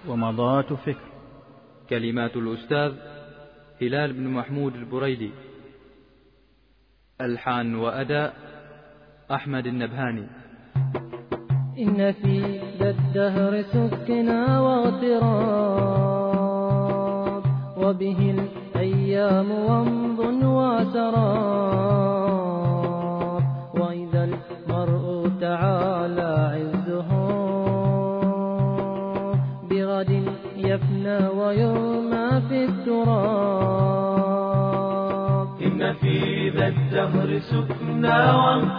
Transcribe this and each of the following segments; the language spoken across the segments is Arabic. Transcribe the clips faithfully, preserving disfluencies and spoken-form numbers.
ومضات فكر. كلمات الأستاذ هلال بن محمود البريدي. ألحان وأداء أحمد النبهاني. إن في ذا الدهر سكنا واغتراب، وبه الأيام ومض وسراب، وإذا المرء تعالى عزه بغد يفنى ويرمى في التراب. إن في ذا الدهر سكنا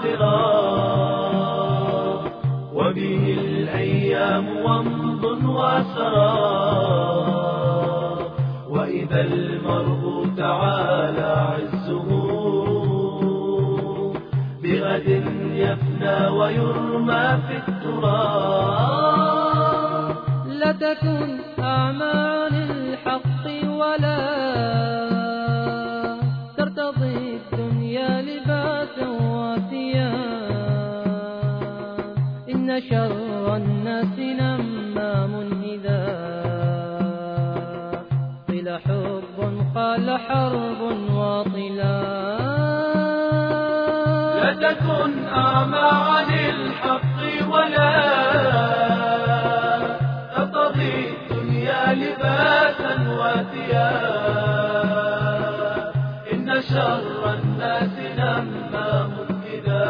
واغتراب، وبه الأيام ومض وسراب، وإذا المرء تعالى عزه بغد يفنى ويرمى في التراب. لا تكن أعمى عن الحق ولا ترتضي الدنيا لباسا وثياب. إن شر الناس نمام إذا قيل حب قال حرب واطلاب. لا تكن أعمى عن الحق ولا ترتضي الدنيا لباسا وثياب. إن شر الناس نمام إذا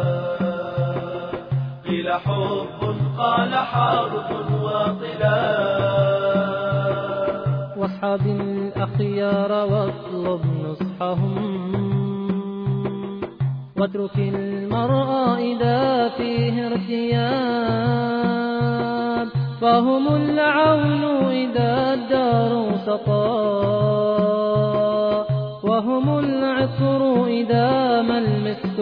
قيل حب قال حرب وطلاب. واصحاب الأخيار واطلب نصحهم، واترك المرء إذا فيه ارتياب. فهم العون إذا الدار سطا، وهم العطر إذا ما المسك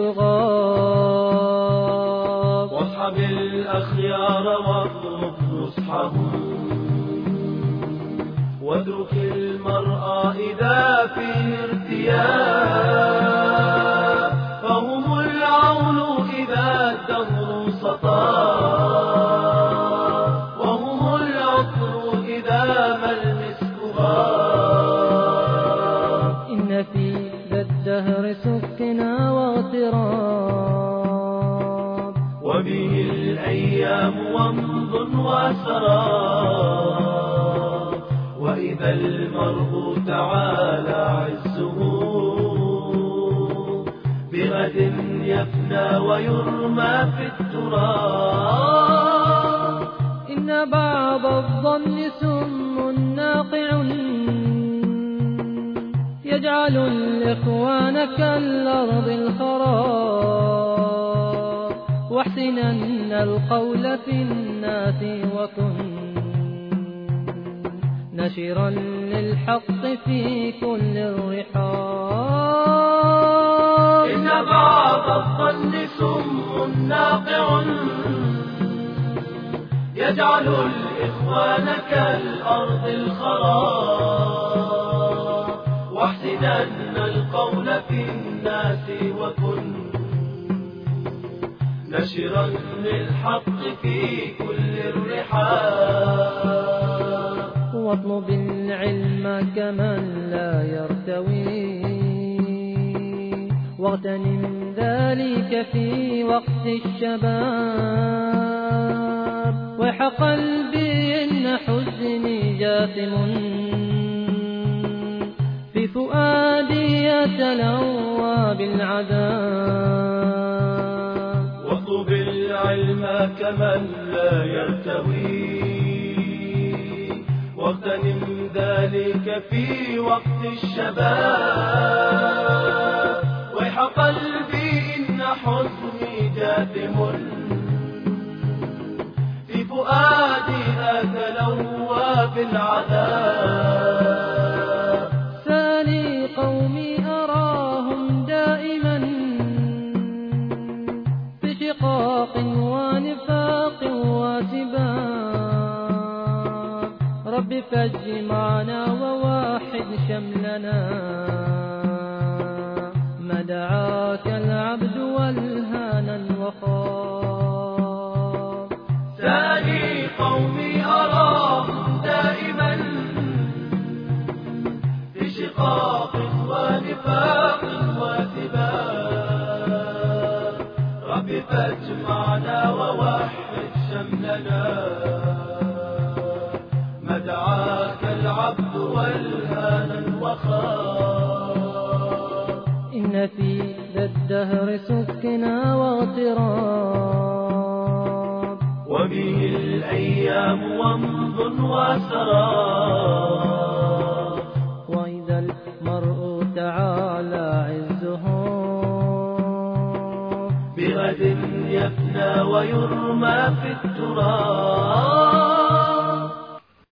غاب. واصحب الأخيار واطلب نصحهم، واترك المرء إذا فيه ارتياب. فهم العون إذا الدهر سطا، وهم العطر إذا ما المسك غاب. إن في ذا الدهر سكنا واغتراب، وبه الأيام ومض وسراب، وإذا المرء تعالى عزه بغد يفنى ويرمى في التراب. إن بعض الظن سم ناقع يجعل الإخوان كالأرض الخراب. واحسنن القول في الناس وكن نشرا للحق في كل الرحاب. إن بعض الظن سم ناقع يجعل الإخوان كالأرض الخراب. واحسنن القول في الناس وكن نشرا للحق في كل الرحاب. واطلب العلم كمن لا يرتوي، واغتنم ذلك في وقت الشباب. ويح قلبي إن حزني جاثم في فؤادي يتلوى بالعذاب. واطلب العلم كمن لا يرتوي، واغتنم ذلك في وقت الشباب. ويح قلبي إن حزني جاثم في فؤادي أتلوى بالعذاب. ثاني قومي أراهم دائما في شقاق ونفاق وسباب. رب فاجمعنا وواحد شملنا، ما دعاك العبد والهانا وخاف. ثاني قومي أراهم فاجمعنا ووحد شملنا، مدعاك العبد والهان الوخاء. إن في ذا الدهر سكنا واغتراب، وبه الأيام ومض وسراب. وإذا المرء تعالى عزه بغد يفنى ويرمى في التراب.